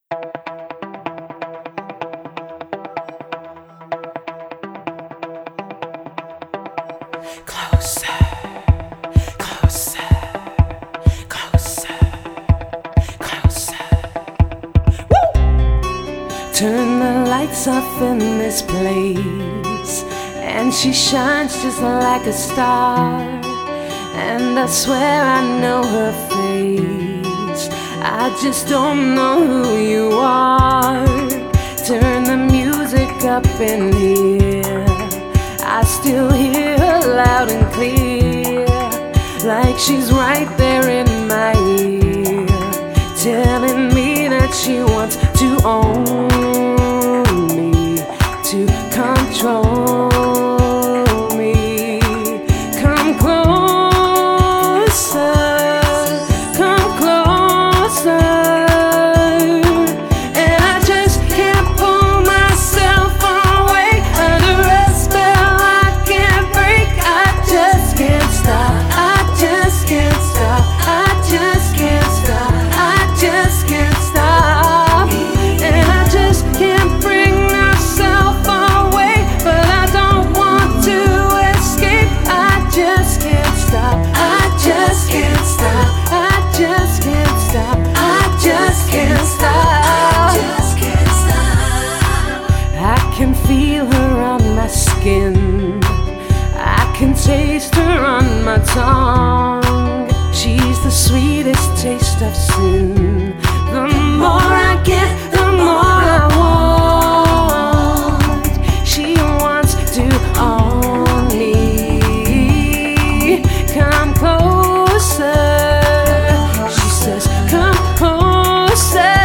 Closer, closer, closer, closer. Woo! Turn the lights off in this place, and she shines just like a star. And I swear I know her face, I just don't know who you are. Turn the music up in here, I still hear her loud and clear, like she's right there in my ear, telling me that she wants to own me, to control me. Come closer, come closer, and I just can't pull myself away under a spell I can't break. I just can't stop, I just can't stop, I just can't stop, I just can't stop. And I just can't bring myself away, but I don't want to escape. I just can't stop, I just can't stop, I just can't stop, I just can't stop, I just can't stop. I can feel her on my skin, I can taste her on my tongue. She's the sweetest taste of sin. The more I get, the more I want. She wants to own me. Come closer, she says, come closer,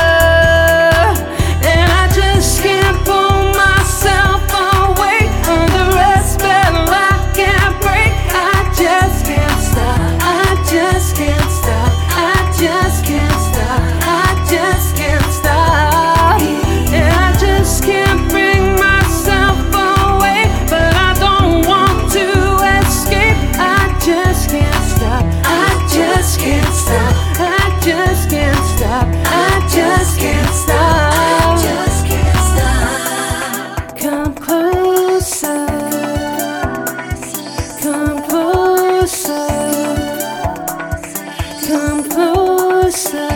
and I just can't pull myself away under a spell I can't break. I just can't stop, I just can't stop, I just can't stop, I just can't stop. And I just can't bring myself away, but I don't want to escape. I just can't stop, I just can't stop, I just can't stop, I just can't stop, I just can't stop. Come closer, come closer, come closer.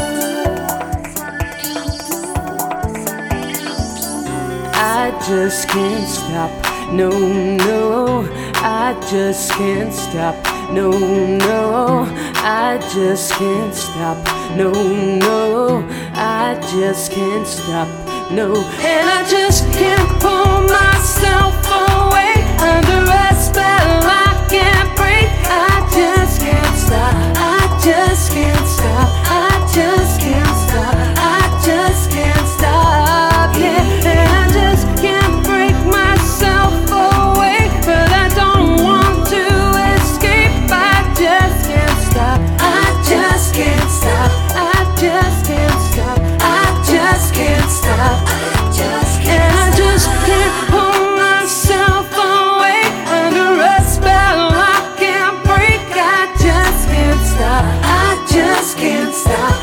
I just can't stop, no, no, I just can't stop, no, no, I just can't stop, no, no, I just can't stop, no. And I just can't pull myself away under a spell I can't break. I just can't stop, I just can't stop, I just can't stop, I just can't stop, yeah. And I just can't break myself away, but I don't want to escape. I just can't stop, I just can't stop, I just can't stop, I just can't stop, I just can't. And I just can't pull myself away under a spell I can't break. I just can't stop, I just can't stop.